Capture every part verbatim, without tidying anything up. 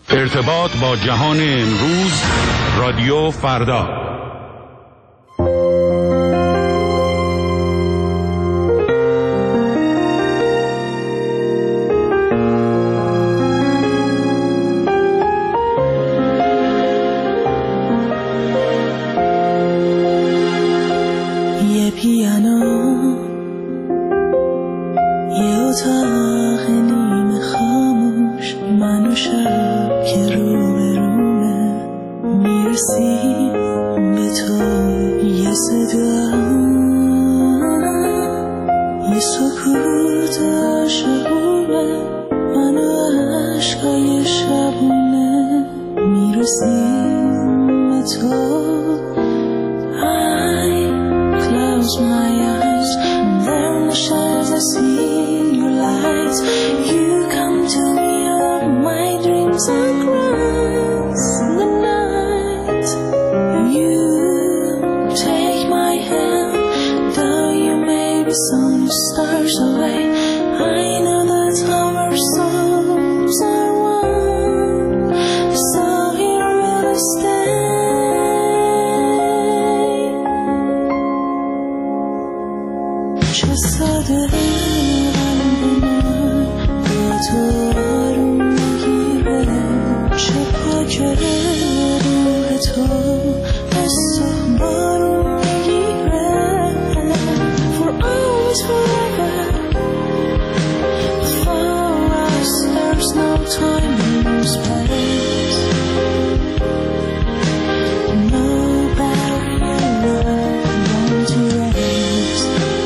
ارتباط با جهان امروز، رادیو فردا. یه پیانو، یه اتاق نیمه خاموش، من و شب که رو به رومه، میرسی به تو یه صدا، یه سکوت عاشقونه، من و عشقای شبونه، میرسیم به تو. Close my eyes, and there in the shadows I see your lights. You come to me out of my dreams across the night. You take my hand, though you may be some stars away. I know that's how our souls are one, so here we'll stay. چه ساده قلب من با تو آروم میگیره، چه پاکه روح تو از تو بارون میگیره. For always forever, for us there's no time and no space, no barrier love won't erase.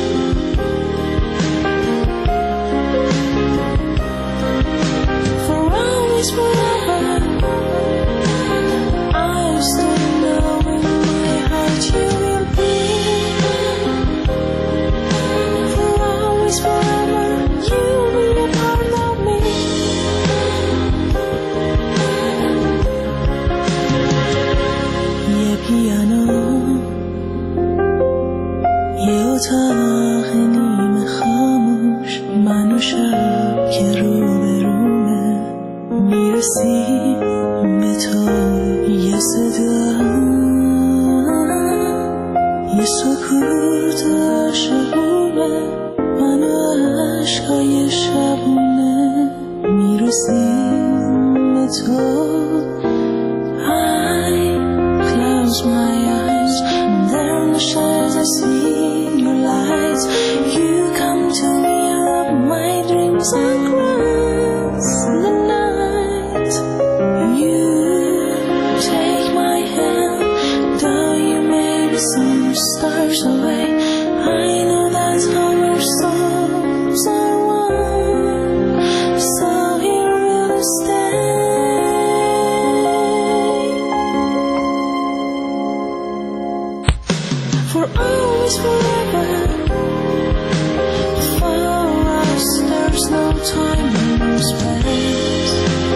Forever, I still know in my heart you will be. For always, forever, you will be a part of me. یه پیانو، یه اتاق نیمه خاموش، من و شب که رو به رومه، میرسی به تو یه صدا، یه سکوت عاشقونه، من و عشقای شبونه، میرسیم به تو. I close my eyes, and there in the shadows I see your lights. You come to me out of my dreams across the night. You take my hand, though you may be some stars away. I know that's how our souls are one, so here we'll stay. For always, forever, for us there's no time and no space,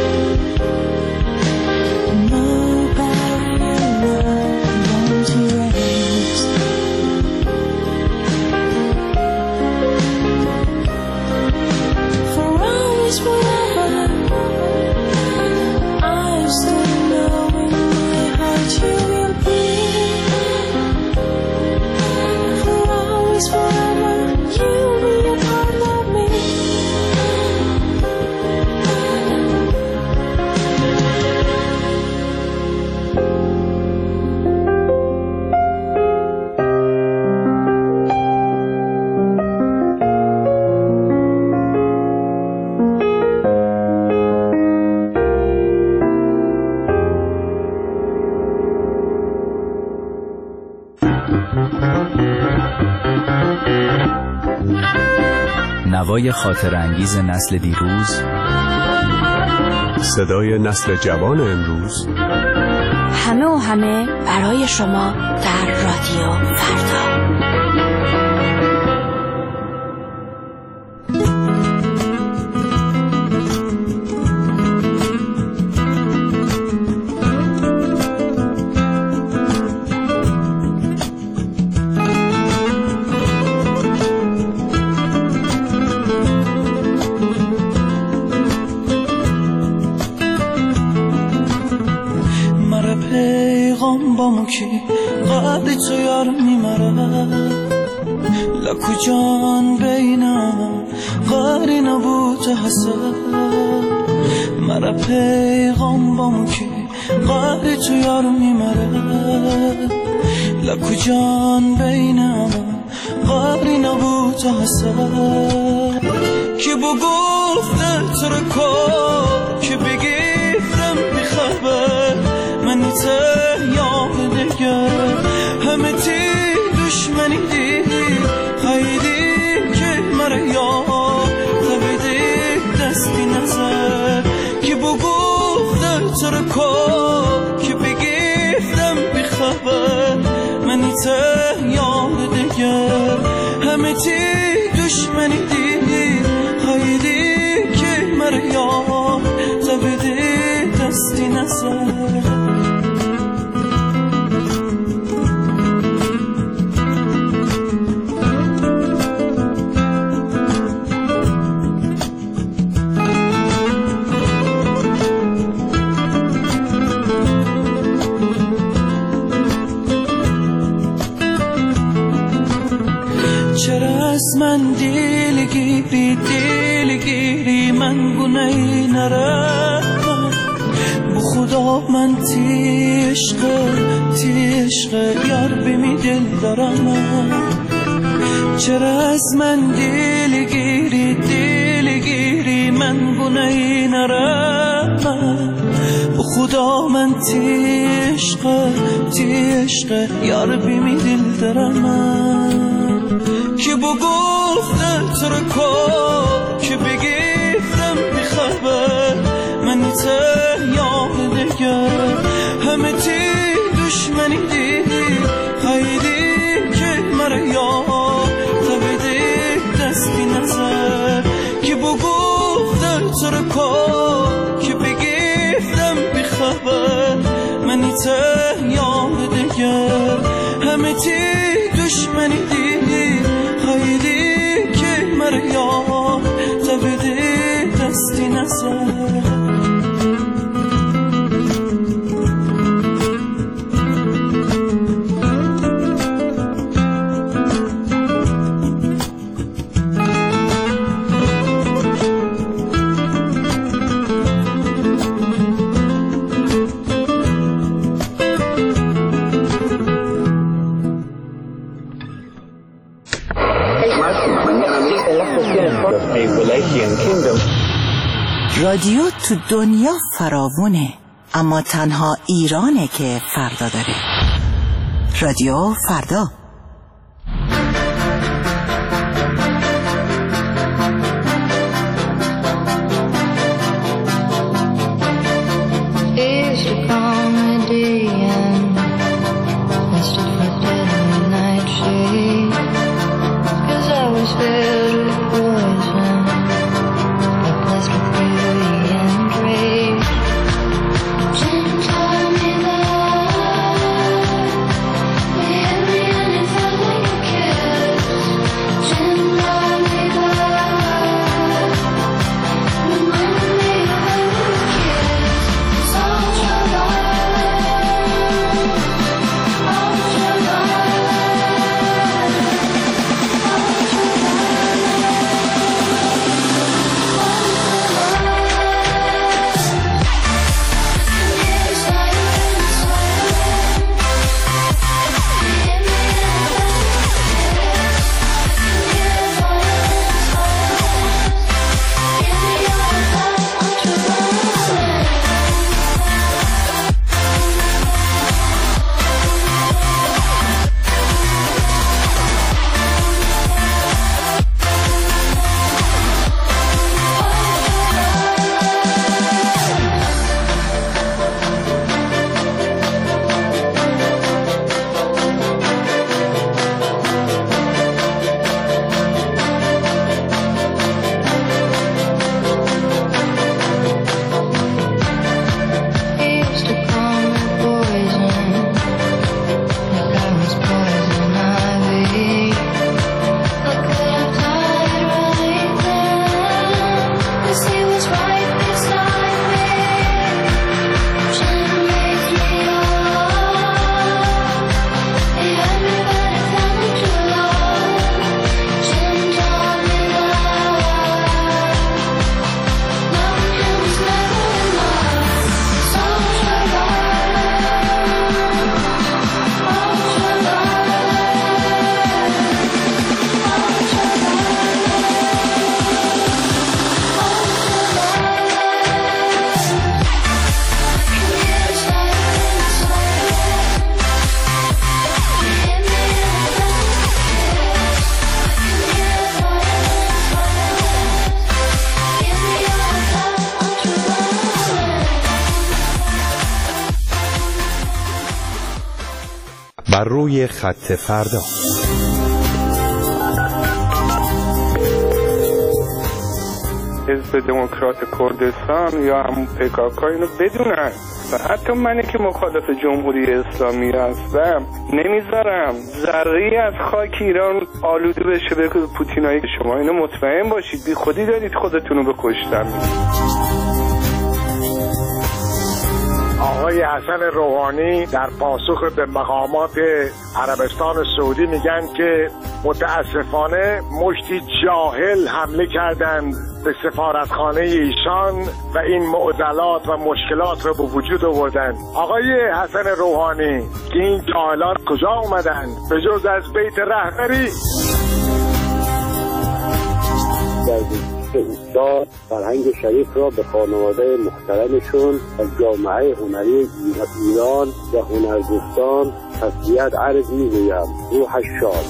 no barrier love won't erase. For always, forever, I still know in my heart you will be. For always, forever, you will be a part of me. نوای خاطر انگیز نسل دیروز، صدای نسل جوان امروز، همه و همه برای شما در رادیو فردا. پیغام با مکی قدری تو یار میمره لکو جان بینم قاری نبود حسد مرا پیغام با مکی قدری تو یار میمره لکو جان بینم قاری نبود حسد که بگفته تو رو کن که بگیفتم بخبر منی ته یاد نگر همه تی دشمنی دی خیلی که مرا یاد تبیدی دستی نظر که بگفته تو رو کن که بگیفتم بخبر منی ته یاد نگر همه تی دشمنی دی خیلی که مرا یاد تبیدی دستی نظر چرا از من دلگیری دلگیری من گناهی نرم به خدا من تیشق تیشق یار بمی دل دارم چرا از من دلگیری دلگیری من گناهی نرم به خدا من تیشق تیشق یار بمی دل دارم که بگفته تو رو کن که بگیفتم بخبر منی ته یاد نگر همه تی دشمنی دی خیلی که مرا یاد تبیدی دستی نظر که بگفته تو رو کن که بگیفتم بخبر منی ته یاد نگر همه تی دشمنی دی خیلی که مرا یاد تبیدی دستی نظر رادیو تو دنیا فراوونه اما تنها ایرانه که فردا داره. رادیو فردا. Tell me that بر روی خط فردا. حزب دموکرات کردستان یا همون پکاکا اینو بدونن و حتی منی که مخالف جمهوری اسلامی هستم نمیذارم ذره‌ای از خاک ایران آلوده بشه به پوتینایی. شما اینو مطمئن باشید، بی خودی دارید خودتون رو به کشتن. آقای حسن روحانی در پاسخ به مقامات عربستان سعودی میگن که متاسفانه مشتی جاهل حمله کردند به سفارتخانه ایشان و این معضلات و مشکلات رو به وجود آوردن. آقای حسن روحانی که این جاهلان کجا اومدن به جز از بیت رهبری؟ استاد فرهنگ شریف را به خانواده محترمشون از جامعه هنری ایران و هنرگستان تسلیت عرض می‌گویم. روحش شاد.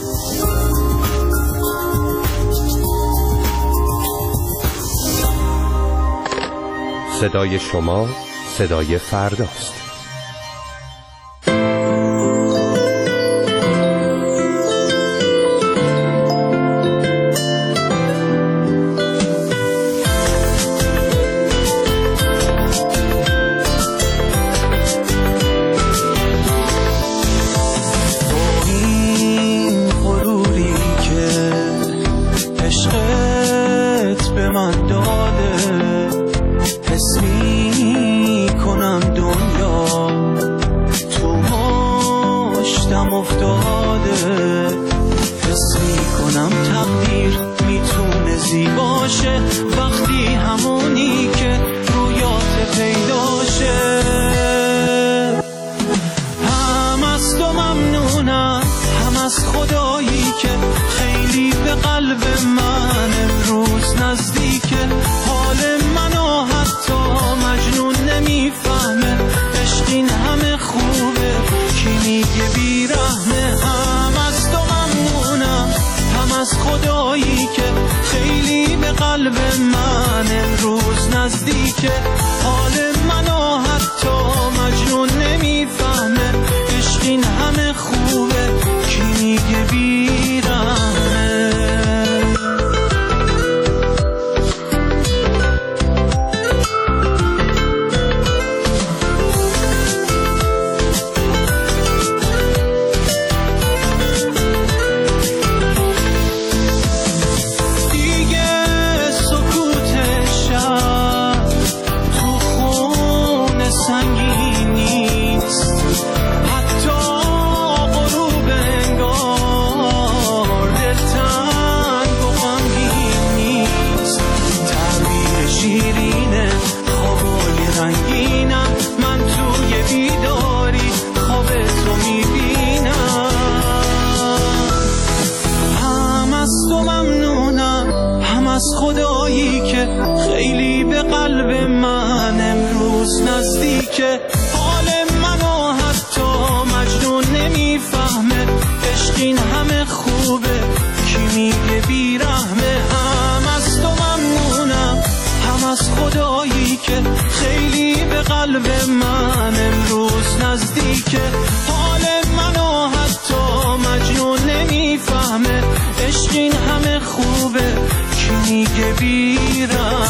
صدای شما صدای فرداست. عشق این همه خوبه کی میگه بیرم